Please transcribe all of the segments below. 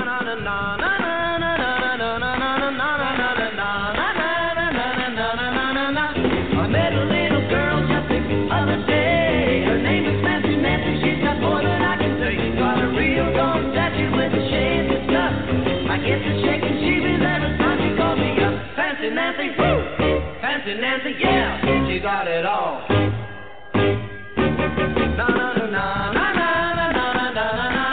Nancy, woo! Fancy Nancy, yeah, she got it all. Na na na na na na na na na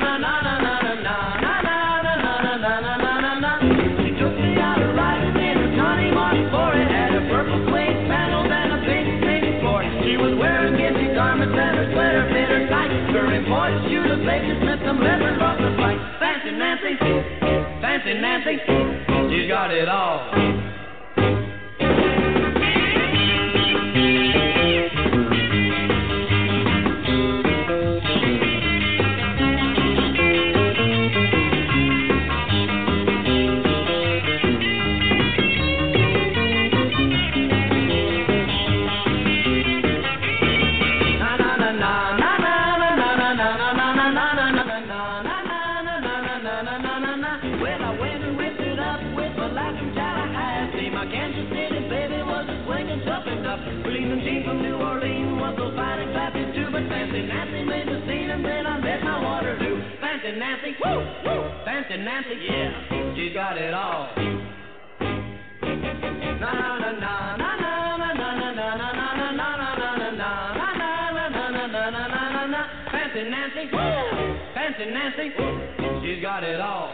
na na. She took me out riding in her Johnny Mark Ford. It had a purple suede panels and a pink floor. She was wearing ginty garments and her sweater fit her tight. Her imported shoe to Baker Smith, some leather off the fight. Fancy Nancy, she got it all. Nancy, woo, woo, Fancy Nancy, yeah, she got it all. Na na na na na na na na na na na na na na. Fancy Nancy, woo, Fancy Nancy, she's got it all.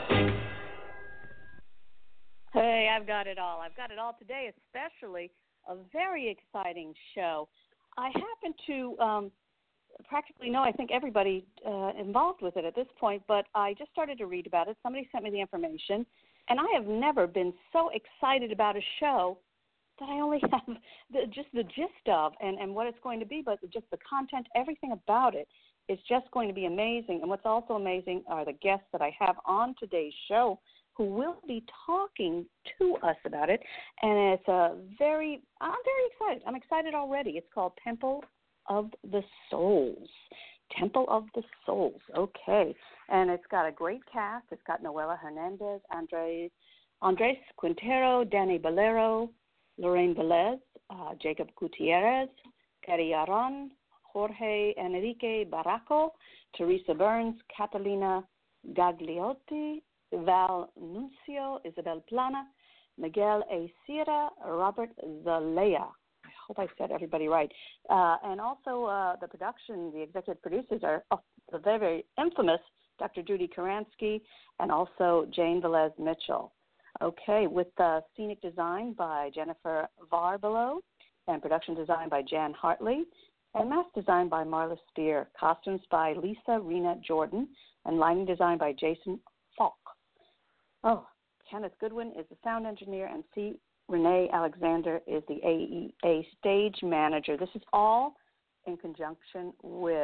Hey, I've got it all. I've got it all today, especially a very exciting show. I happen to practically know, I think, everybody involved with it at this point, but I just started to read about it. Somebody sent me the information, and I have never been so excited about a show that I only have just the gist of and what it's going to be, but just the content, everything about it is just going to be amazing. And what's also amazing are the guests that I have on today's show who will be talking to us about it, and it's I'm very excited. I'm excited already. It's called Temple of the Souls. Temple of the Souls. Okay. And it's got a great cast. It's got Noela Hernandez, Andres Quintero, Danny Bolero, Lorraine Velez, Jacob Gutierrez, Gary Aron, Jorge Enrique Barraco, Teresa Burns, Catalina Gagliotti, Val Nuncio, Isabel Plana, Miguel A. Sierra, Robert Zalea. I hope I said everybody right. And also the production, the executive producers are the very, very infamous Dr. Judy Karansky and also Jane Velez Mitchell. Okay, with scenic design by Jennifer Varbelow and production design by Jan Hartley and mask design by Marla Spear, costumes by Lisa Rena Jordan, and lighting design by Jason Falk. Oh, Kenneth Goodwin is the sound engineer, and C. Renee Alexander is the AEA stage manager. This is all in conjunction with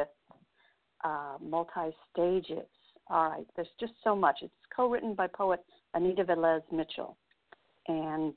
Multi-Stages. All right, there's just so much. It's co-written by poet Anita Velez Mitchell, and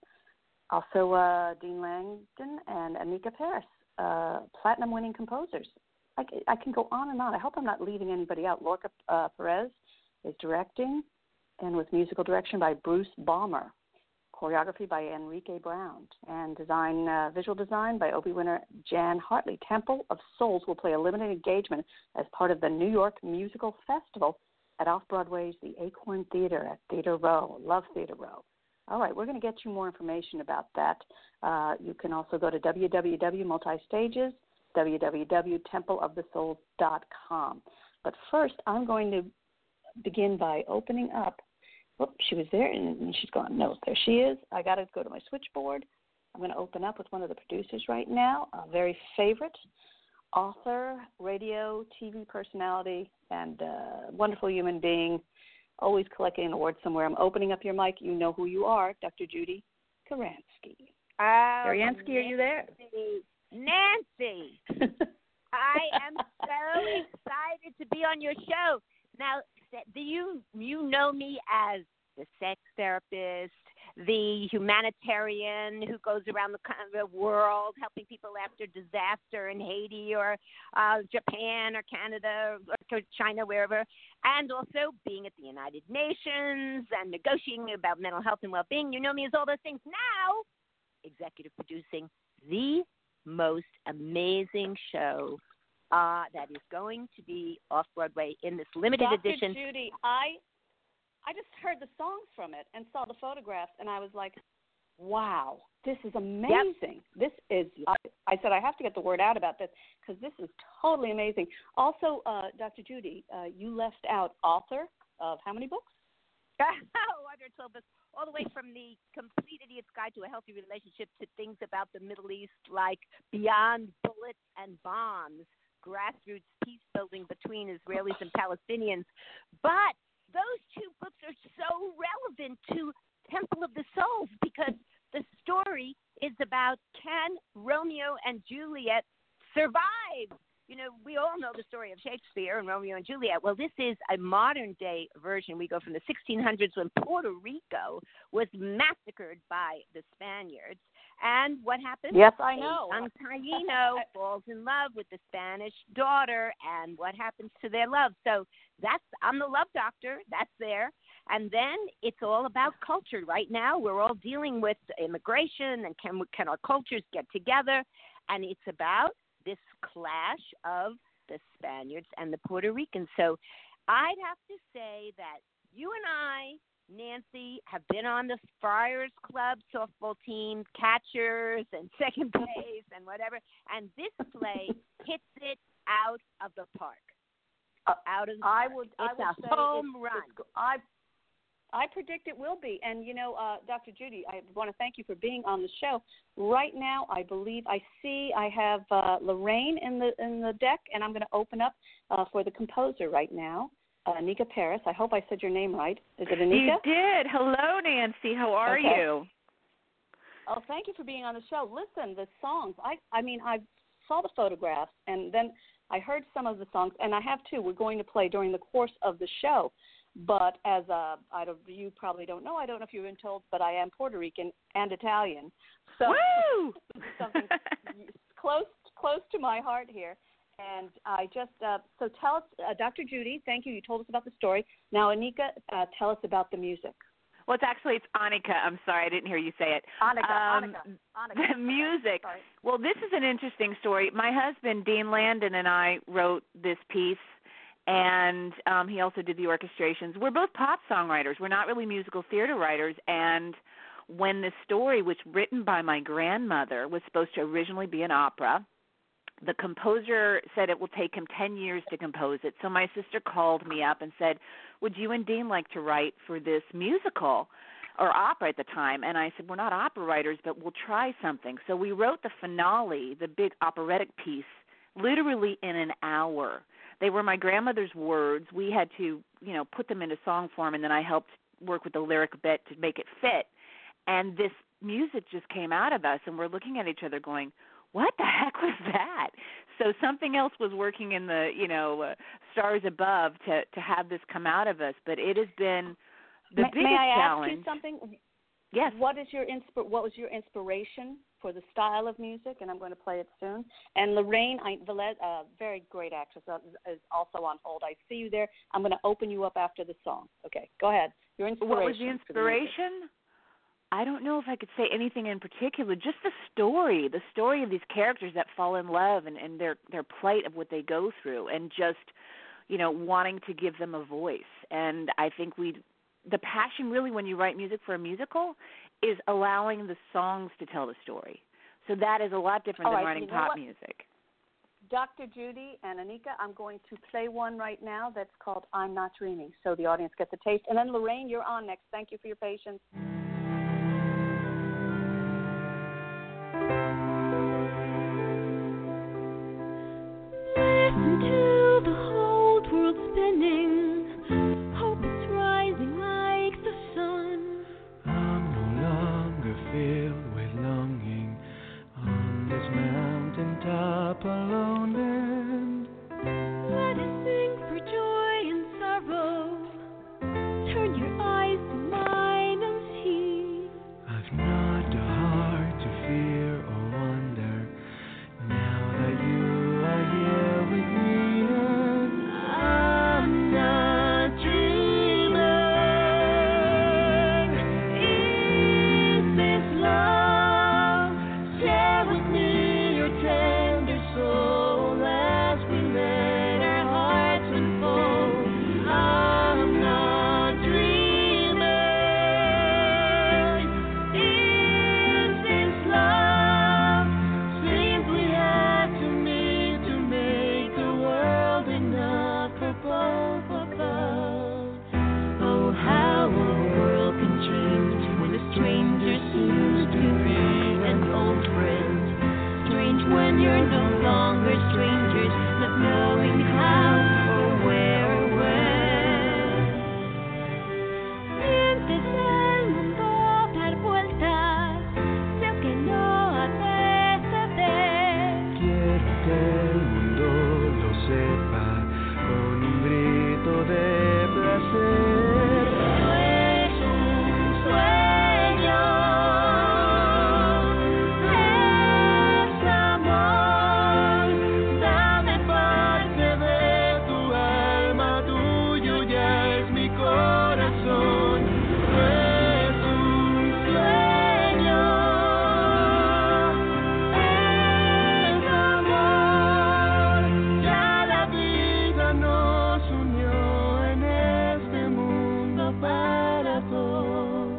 also Dean Langdon and Anika Paris, platinum-winning composers. I can go on and on. I hope I'm not leaving anybody out. Lorca Perez is directing, and with musical direction by Bruce Balmer. Choreography by Enrique Brown, and visual design by Obie winner Jan Hartley. Temple of Souls will play a limited engagement as part of the New York Musical Festival at Off-Broadway's The Acorn Theater at Theater Row. Love Theater Row. All right, we're going to get you more information about that. You can also go to www.multistages, www.templeofthesouls.com. But first, I'm going to begin by opening up. Whoop, she was there, and she's gone. No, there she is. I got to go to my switchboard. I'm going to open up with one of the producers right now, a very favorite author, radio, TV personality, and wonderful human being, always collecting an award somewhere. I'm opening up your mic. You know who you are, Dr. Judy Karansky. Karansky, are you there? Nancy, I am so excited to be on your show. Now, do you know me as the sex therapist, the humanitarian who goes around the world helping people after disaster in Haiti or Japan or Canada or China, wherever, and also being at the United Nations and negotiating about mental health and well-being. You know me as all those things. Now, executive producing the most amazing show that is going to be off Broadway in this limited edition. Dr. Judy, I just heard the songs from it and saw the photographs, and I was like, wow, this is amazing. Yep. This is, I said, I have to get the word out about this because this is totally amazing. Also, Dr. Judy, you left out author of how many books? Under 12 books, all the way from the Complete Idiot's Guide to a Healthy Relationship to things about the Middle East like Beyond Bullets and Bombs, grassroots peace building between Israelis and Palestinians. But those two books are so relevant to Temple of the Souls because the story is about, can Romeo and Juliet survive? You know, we all know the story of Shakespeare and Romeo and Juliet. Well, this is a modern-day version. We go from the 1600s when Puerto Rico was massacred by the Spaniards. And what happens? Yes, I know. Young Taino falls in love with the Spanish daughter, and what happens to their love? So I'm the love doctor. That's there. And then it's all about culture. Right now, we're all dealing with immigration and can our cultures get together? And it's about this clash of the Spaniards and the Puerto Ricans. So I'd have to say that you and I, Nancy, have been on the Friars Club softball team, catchers and second base and whatever, and this play hits it out of the park. Out of the park. It's a home run. I predict it will be. And, you know, Dr. Judy, I want to thank you for being on the show. Right now, I believe I have Lorraine in the deck, and I'm going to open up for the composer right now, Anika Paris. I hope I said your name right. Is it Anika? You did. Hello, Nancy. How are you? Oh, thank you for being on the show. Listen, the songs, I mean, I saw the photographs, and then I heard some of the songs, and I have two we're going to play during the course of the show. But as you probably don't know, I don't know if you've been told, but I am Puerto Rican and Italian. So woo! Something close to my heart here. And I just, so tell us, Dr. Judy, thank you. You told us about the story. Now, Anika, tell us about the music. Well, it's Annika. I'm sorry, I didn't hear you say it. Annika. The music. Okay, well, this is an interesting story. My husband, Dean Landon, and I wrote this piece, and he also did the orchestrations. We're both pop songwriters. We're not really musical theater writers. And when this story was written by my grandmother, was supposed to originally be an opera, the composer said it will take him 10 years to compose it. So my sister called me up and said, would you and Dean like to write for this musical or opera at the time? And I said, we're not opera writers, but we'll try something. So we wrote the finale, the big operatic piece, literally in an hour. They were my grandmother's words. We had to, put them into song form, and then I helped work with the lyric bit to make it fit. And this music just came out of us, and we're looking at each other going, what the heck was that? So something else was working in the, stars above to have this come out of us. But it has been the biggest challenge. May I ask you something? Yes. What was your inspiration for the style of music? And I'm going to play it soon. And Lorraine Velez, a very great actress, is also on hold. I see you there. I'm going to open you up after the song. Okay, go ahead. Your inspiration. What was the inspiration? I don't know if I could say anything in particular, just the story of these characters that fall in love and their plight of what they go through, and just, wanting to give them a voice. And I think the passion really when you write music for a musical is allowing the songs to tell the story. So that is a lot different than writing pop music. Dr. Judy and Anika, I'm going to play one right now that's called I'm Not Dreaming, so the audience gets a taste. And then Lorraine, you're on next. Thank you for your patience. Listen to the whole world spinning. Hope is rising like the sun. I'm no longer filled with longing on this mountain top alone. Bend. Let us sing for joy and sorrow. Turn your eyes to mine and pues mi corazón no es un sueño, es amor. Ya la vida nos unió en este mundo para todos.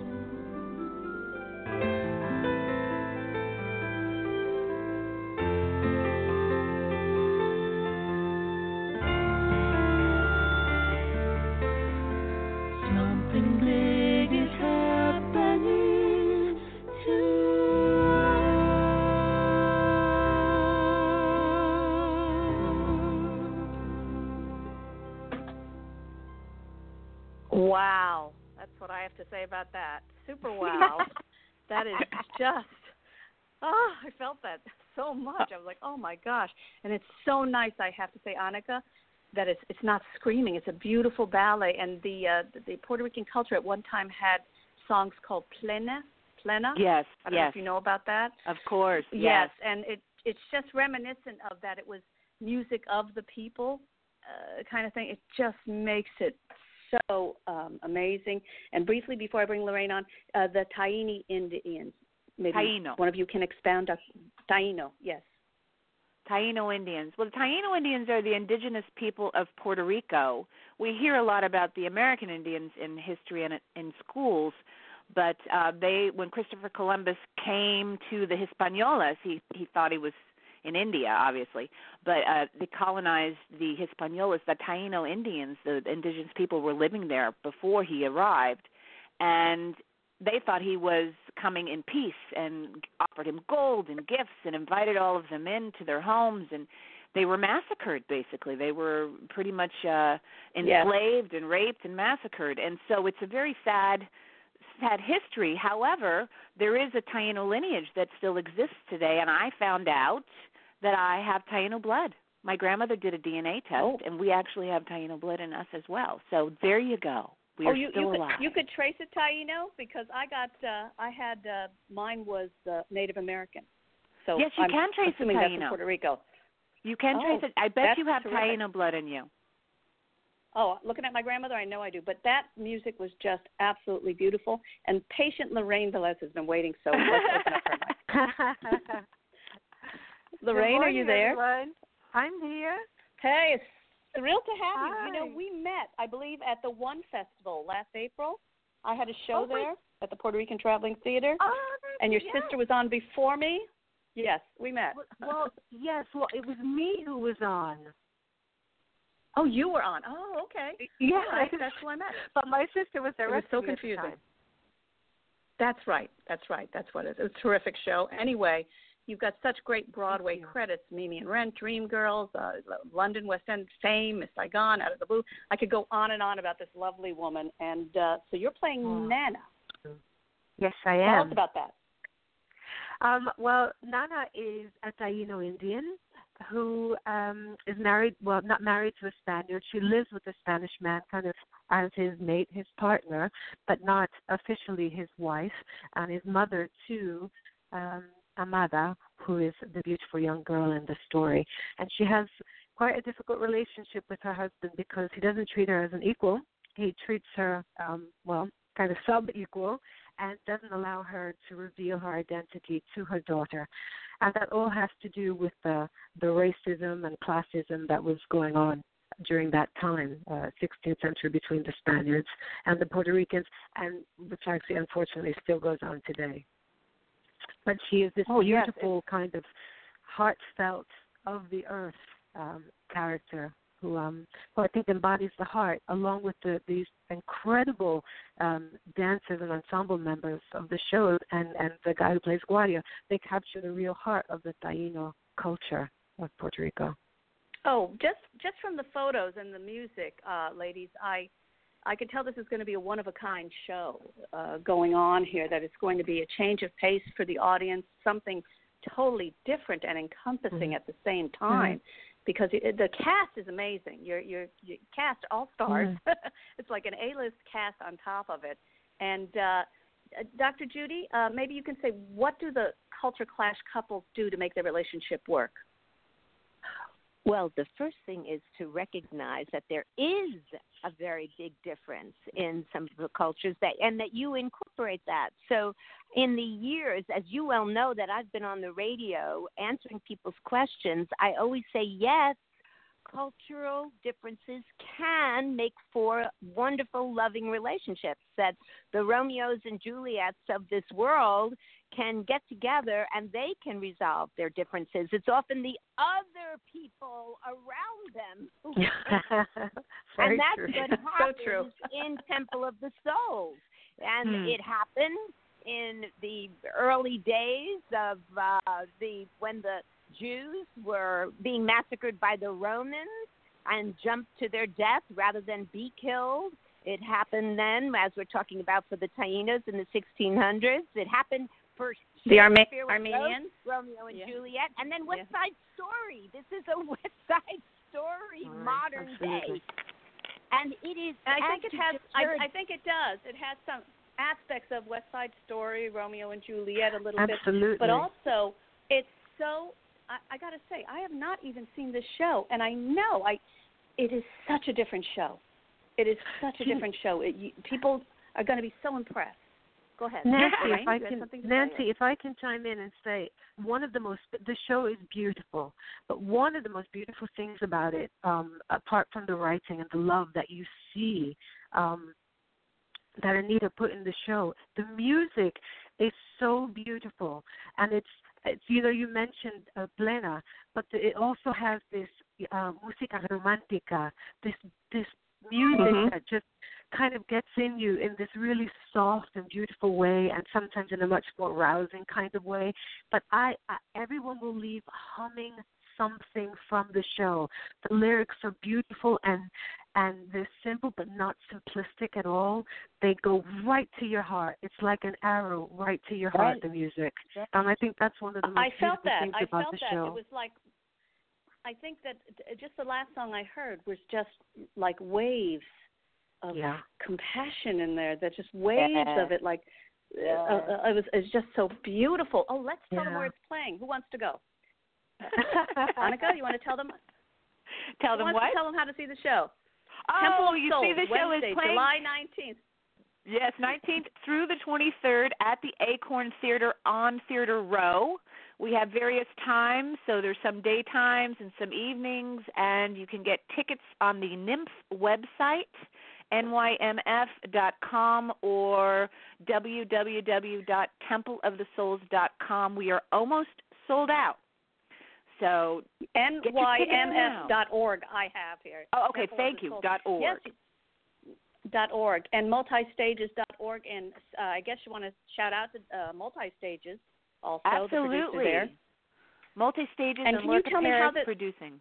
Something big is happening Wow. That's what I have to say about that. Super wow. That is just, I felt that so much. I was like, oh, my gosh. And it's so nice, I have to say, Annika, that it's not screaming. It's a beautiful ballet. And the Puerto Rican culture at one time had songs called plena. Yes, I don't know if you know about that. Of course, Yes, and it's just reminiscent of that. It was music of the people kind of thing. It just makes it so amazing. And briefly, before I bring Lorraine on, the Taíno Indians. Maybe Taíno. one of you can expound on Taíno, yes. Taíno Indians. Well, the Taíno Indians are the indigenous people of Puerto Rico. We hear a lot about the American Indians in history and in schools, but when Christopher Columbus came to the Hispaniolas, he thought he was in India, obviously, but they colonized the Hispaniolas. The Taíno Indians, the indigenous people, were living there before he arrived, and they thought he was coming in peace and offered him gold and gifts and invited all of them into their homes, and they were massacred, basically. They were pretty much enslaved and raped and massacred, and so it's a very sad history. However, there is a Taíno lineage that still exists today, and I found out that I have Taíno blood. My grandmother did a DNA test, and we actually have Taíno blood in us as well. So there you go. We are still alive. You could trace it, Taíno, because mine was Native American. So yes, you can trace assuming Taíno. That's in Puerto Rico. You can trace it. I bet you have terrific. Taíno blood in you. Oh, looking at my grandmother, I know I do. But that music was just absolutely beautiful. And patient Lorraine Velez has been waiting, so let's open up her mic. Lorraine, morning, are you there? Everyone. I'm here. Hey, it's thrilled to have Hi. you. You know, we met, I believe, at the One Festival last April. I had a show there at the Puerto Rican Traveling Theater. Oh, and your sister was on before me. Yes, we met. Well, yes. Well, it was me who was on. Oh, you were on. Oh, okay. Yeah, right. That's who I met. But my sister was there. It was so confusing. That's right. That's what it is. It was a terrific show. Anyway, you've got such great Broadway credits: Mimi and Rent, Dreamgirls, London West End Fame, Miss Saigon, Out of the Blue. I could go on and on about this lovely woman. And so you're playing Nana. Yes, I am. Tell us about that. Well, Nana is a Taíno Indian who is married, well, not married to a Spaniard. She lives with a Spanish man kind of as his mate, his partner, but not officially his wife, and his mother, too, Amada, who is the beautiful young girl in the story. And she has quite a difficult relationship with her husband because he doesn't treat her as an equal. He treats her, kind of sub-equal, and doesn't allow her to reveal her identity to her daughter. And that all has to do with the racism and classism that was going on during that time, 16th century, between the Spaniards and the Puerto Ricans, and which actually, unfortunately, still goes on today. But she is this beautiful kind of heartfelt, of the earth character who I think embodies the heart, along with these incredible dancers and ensemble members of the show, and the guy who plays Guardia. They capture the real heart of the Taíno culture of Puerto Rico. Oh, just from the photos and the music, ladies, I could tell this is going to be a one-of-a-kind show going on here, that it's going to be a change of pace for the audience, something totally different and encompassing at the same time. Because the cast is amazing. You cast all stars. It's like an A-list cast on top of it. And Dr. Judy, maybe you can say, what do the culture clash couples do to make their relationship work? Well, the first thing is to recognize that there is a very big difference in some of the cultures and that you incorporate that. So in the years, as you well know, that I've been on the radio answering people's questions, I always say, yes, cultural differences can make for wonderful, loving relationships, that the Romeos and Juliets of this world can get together and they can resolve their differences. It's often the other people around them who and that's true. what happens in Temple of the Souls. And it happened in the early days of when the Jews were being massacred by the Romans and jumped to their death rather than be killed. It happened then, as we're talking about for the Taínos in the 1600s. It happened for the Shakespeare Armenians, Romeo and Juliet, and then West Side Story. This is a West Side Story modern day, and it is. And I think it has. I think it does. It has some aspects of West Side Story, Romeo and Juliet, a little bit, but also it's so. I got to say, I have not even seen this show, and I know it is such a different show. It is such a different show. People are going to be so impressed. Go ahead. Nancy, if I can chime in and say, the show is beautiful, but one of the most beautiful things about it, apart from the writing and the love that you see, that Anita put in the show, the music is so beautiful, and it's you mentioned plena, but it also has this música romántica, this music that just kind of gets in you in this really soft and beautiful way, and sometimes in a much more rousing kind of way. But everyone will leave humming something from the show. The lyrics are beautiful and they're simple but not simplistic at all. They go right to your heart. It's like an arrow right to your heart, the music. I think that's one of the most beautiful things about the show. It was like, I think that just the last song I heard was just like waves of compassion in there. That just waves of it, like it was just so beautiful. Oh, let's tell them where it's playing. Who wants to go? Annika, you want to tell them? Tell them what? Tell them how to see the show. Oh, Temple of you Souls, see the show Wednesday, is playing July 19th. Yes, 19th through the 23rd at the Acorn Theater on Theater Row. We have various times, so there's some daytimes and some evenings, and you can get tickets on the NYMF website, nymf.com, or www.templeofthesouls.com. We are almost sold out. So nymf.org I have here. Oh, okay, thank you. .org. Yes, .org and multistages.org, and I guess you want to shout out to Multistages also. Absolutely. The producer there. Multistages and can you tell me how producing.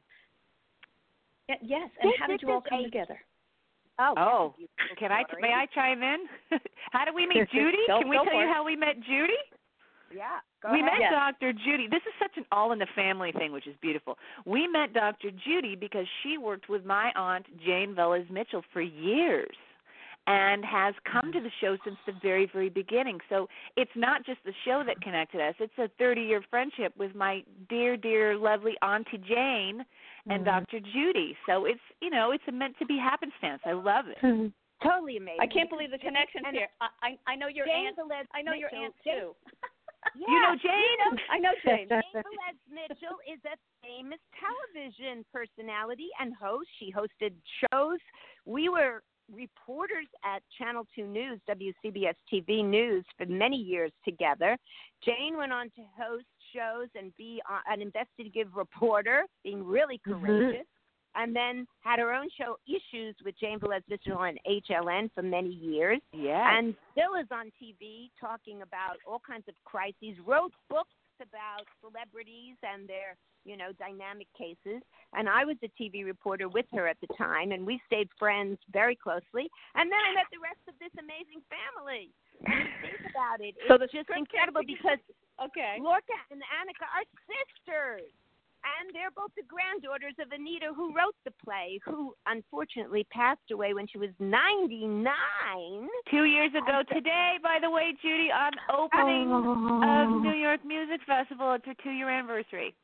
Yes, and how did you all come together? Oh, may I chime in? How did we meet Judy? Can we tell you how we met Judy? Yeah, we met Dr. Judy. This is such an all-in-the-family thing, which is beautiful. We met Dr. Judy because she worked with my aunt, Jane Velez Mitchell, for years and has come to the show since the very, very beginning. So it's not just the show that connected us. It's a 30-year friendship with my dear, dear, lovely Auntie Jane and Dr. Judy. So it's, it's a meant-to-be happenstance. I love it. Totally amazing. I can't believe the connections here. I know your aunt. I know your aunt, too. Yeah. You know Jane? I know Jane. Jane Velez Mitchell is a famous television personality and host. She hosted shows. We were reporters at Channel 2 News, WCBS TV News, for many years together. Jane went on to host shows and be an investigative reporter, being really courageous. And then had her own show, Issues, with Jane Velez Mitchell on HLN for many years. Yeah. And still is on TV talking about all kinds of crises, wrote books about celebrities and their, dynamic cases. And I was a TV reporter with her at the time, and we stayed friends very closely. And then I met the rest of this amazing family. And think about it. It's just incredible because Lorca and Annika are sisters. And they're both the granddaughters of Anita, who wrote the play, who unfortunately passed away when she was 99. 2 years ago today, by the way, Judy, on opening of New York Music Festival. It's her 2-year anniversary.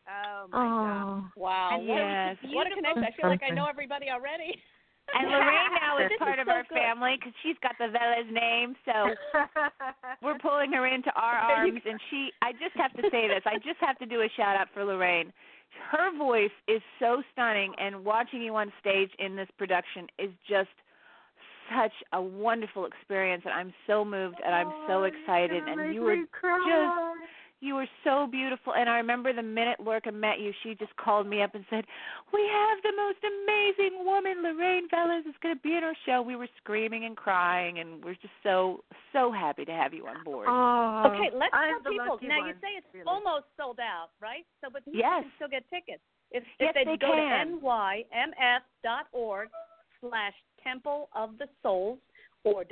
Oh my God! Wow. And yes. What a connection. I feel like I know everybody already. And Lorraine now is This part is of so our good. family because she's got the Velez name, so we're pulling her into our arms. And I just have to say this. I just have to do a shout out for Lorraine. Her voice is so stunning, and watching you on stage in this production is just such a wonderful experience. And I'm so moved, and I'm so excited. And you were so beautiful. And I remember the minute Lorca met you, she just called me up and said, "We have the most amazing woman, Lorraine Velez, is going to be in our show." We were screaming and crying, and we're just so happy to have you on board. Oh, Okay, let's I'm tell the people. lucky Now, one, you say it's really. almost sold out, right? So, but people Yes. can still get tickets. If Yes, they they go can. to nymf.org/Temple of the Souls or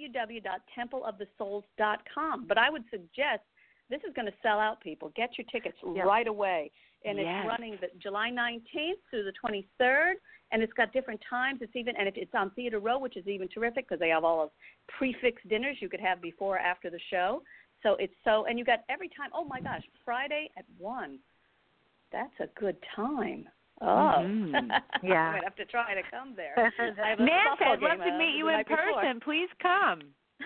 www.templeofthesouls.com. But I would suggest this is going to sell out, people. Get your tickets right away. And Yes. it's running the July 19th through the 23rd, and it's got different times. And if it's on Theater Row, which is even terrific because they have all of prefix dinners you could have before or after the show. So and you got every time. Oh my gosh, Friday at 1. That's a good time. Oh, Yeah. I might have to try to come there. I have a Nancy, softball I'd love game, to meet the you in night before. person. Please come.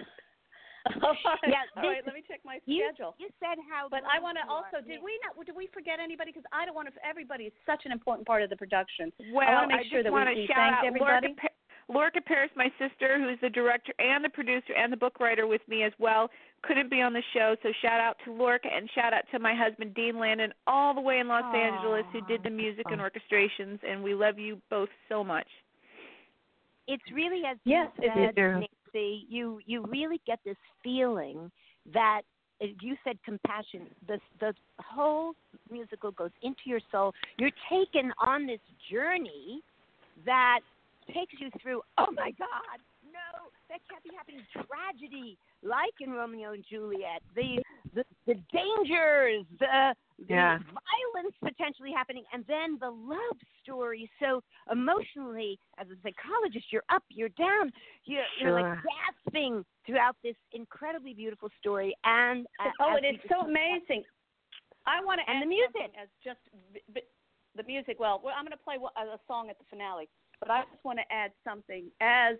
All right. Yeah, All right, let me check my schedule. You said how. But I want to also, did we forget anybody? Because I don't want to, everybody is such an important part of the production. Well, I want to make sure just that want we to shout thank out everybody. Lorca Paris, my sister, who's the director and the producer and the book writer with me as well, couldn't be on the show. So shout out to Lorca and shout out to my husband, Dean Landon, all the way in Los Angeles, who did the music and orchestrations. And we love you both so much. It's really, as Yes, you it said, is. Nancy, you really get this feeling that, as you said, compassion. The whole musical goes into your soul. You're taken on this journey that takes you through, oh my God, no, that can't be happening. Tragedy, like in Romeo and Juliet, the dangers, the violence potentially happening, and then the love story. So emotionally, as a psychologist, you're up, you're down, you're like gasping throughout this incredibly beautiful story. And it is so amazing. I want to add the music something as just the music. Well, I'm going to play a song at the finale. But I just want to add something as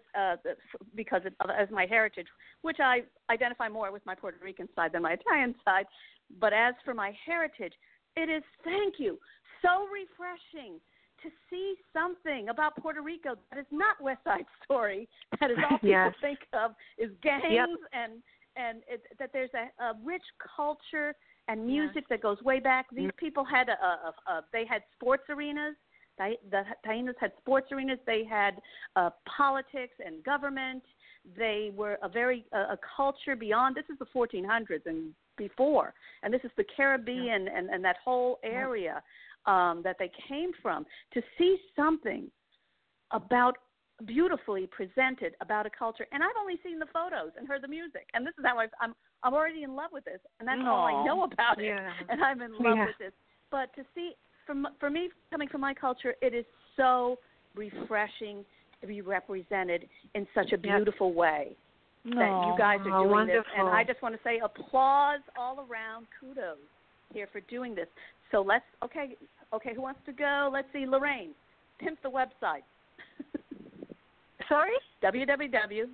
my heritage, which I identify more with my Puerto Rican side than my Italian side. But as for my heritage, it is, thank you, so refreshing to see something about Puerto Rico that is not West Side Story, that is all people think of is gangs and that there's a rich culture and music that goes way back. These people had they had sports arenas. The Taínos had sports arenas. They had politics and government. They were a culture beyond. This is the 1400s and before, and this is the Caribbean and that whole area that they came from. To see something about beautifully presented about a culture, and I've only seen the photos and heard the music, and this is how I'm already in love with this, and that's all I know about it, and I'm in love with this. But to see. For me, coming from my culture, it is so refreshing to be represented in such a beautiful way that you guys are doing this. And I just want to say applause all around, kudos here for doing this. So okay, who wants to go? Let's see, Lorraine, pimp the website. Sorry? www.nysm.org.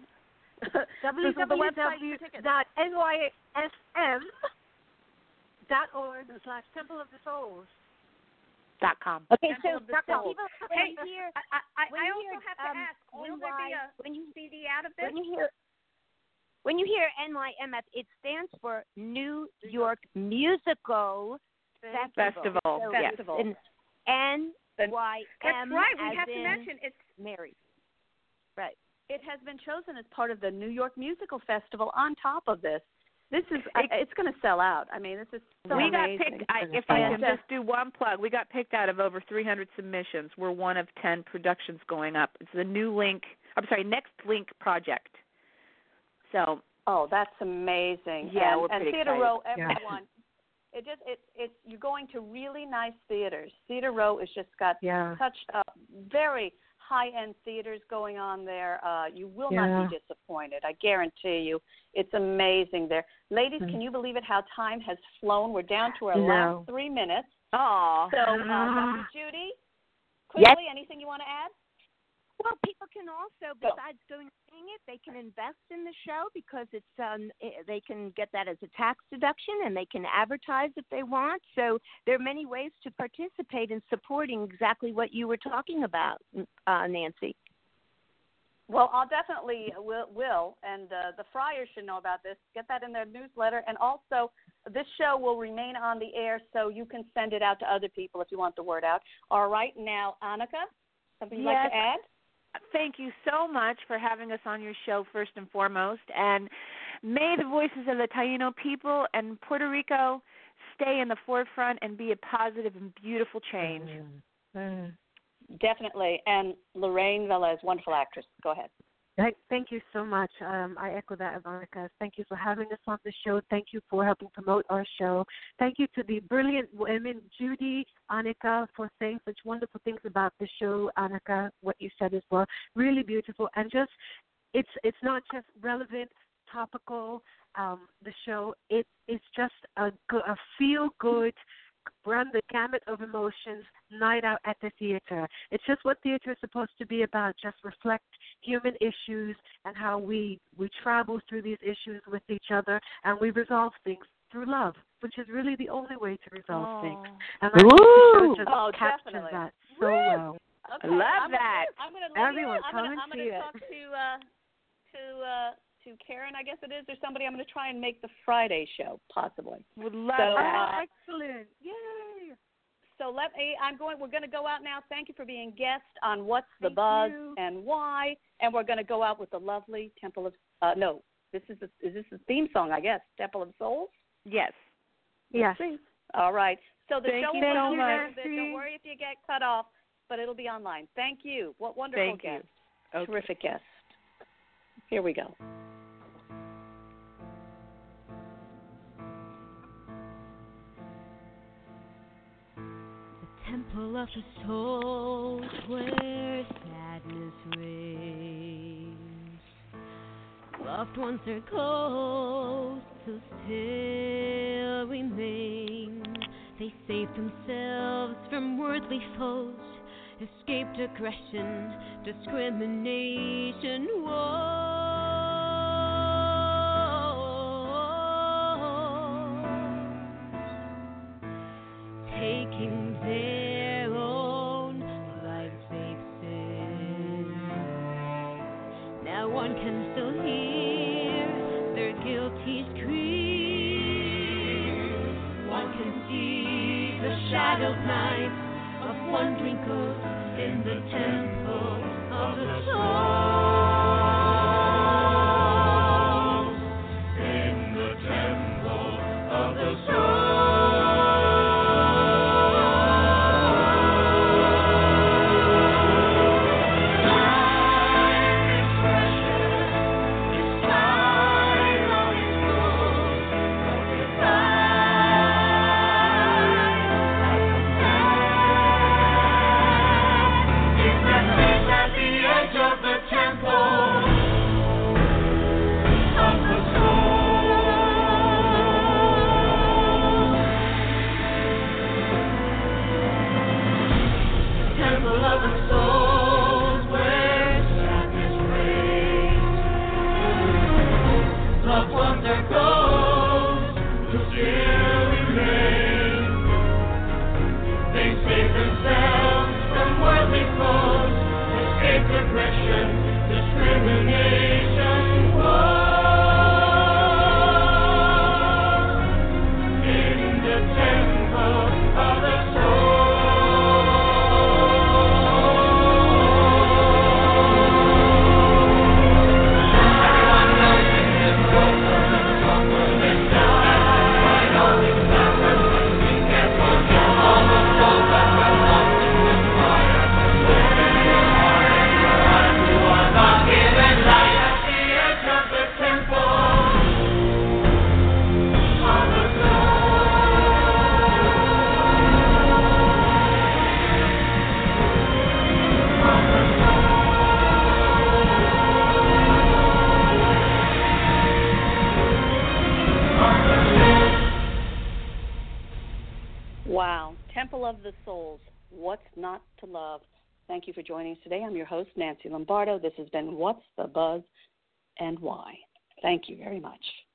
/Temple of the Souls. .com. Okay, so people hey, here, I also have to ask, will there be a CD out of this? When you hear NYMF, it stands for New York Musical Festival. So Festival. NYM. That's right. We have to mention it's Mary. Right. It has been chosen as part of the New York Musical Festival. On top of this, this is it's going to sell out. I mean, this is so amazing. Got picked. If I can just do one plug, we got picked out of over 300 submissions. We're one of 10 productions going up. It's the Next Link project. So. Oh, that's amazing. Yeah, and, we're pretty Theater excited. Row, everyone. It's you're going to really nice theaters. Theater Row has just got such very high-end theaters going on there. You will not be disappointed. I guarantee you. It's amazing there. Ladies, can you believe it, how time has flown? We're down to our last 3 minutes. Oh. So, Dr. Judy, quickly, anything you want to add? Well, people can also, besides seeing it, they can invest in the show because it's they can get that as a tax deduction, and they can advertise if they want. So there are many ways to participate in supporting exactly what you were talking about, Nancy. Well, I'll definitely will, and the Friars should know about this. Get that in their newsletter, and also this show will remain on the air, so you can send it out to other people if you want the word out. All right, now, Annika, something you'd like to add? Thank you so much for having us on your show, first and foremost. And may the voices of the Taino people and Puerto Rico stay in the forefront and be a positive and beautiful change. Definitely. And Lorraine Velez, wonderful actress. Go ahead. Thank you so much. I echo that, Veronica. Thank you for having us on the show. Thank you for helping promote our show. Thank you to the brilliant women, Judy, Annika, for saying such wonderful things about the show. Annika, what you said as well, really beautiful. And just, it's not just relevant, topical. The show, it is just a feel-good, run the gamut of emotions, night out at the theater. It's just what theater is supposed to be about, just reflect human issues and how we travel through these issues with each other, and we resolve things through love, which is really the only way to resolve things. And I think the show just captures that so well. Okay. I love that. Everyone, come and see it. I'm going to talk to Karen, I guess it is, or somebody. I'm going to try and make the Friday show, possibly. Would love that. Excellent. Yay. So we're going to go out now. Thank you for being guest on What's the Buzz and Why. And we're going to go out with the lovely Temple of, is this the theme song, I guess, Temple of Souls? Yes. Yes. All right. So the show will be on much. Don't worry if you get cut off, but it'll be online. Thank you. What wonderful guest. Okay. Terrific guest. Here we go. Temple of the soul where sadness reigns. Loved ones are close to still remain. They saved themselves from worldly foes, escaped aggression, discrimination, war. Taking their own lives they've sinned. Now one can still hear their guilty scream. One can see the shadowed night of wandering ghosts in the temple of the soul. In the temple of the soul. Temple of the Souls, What's Not to Love. Thank you for joining us today. I'm your host, Nancy Lombardo. This has been What's the Buzz and Why. Thank you very much.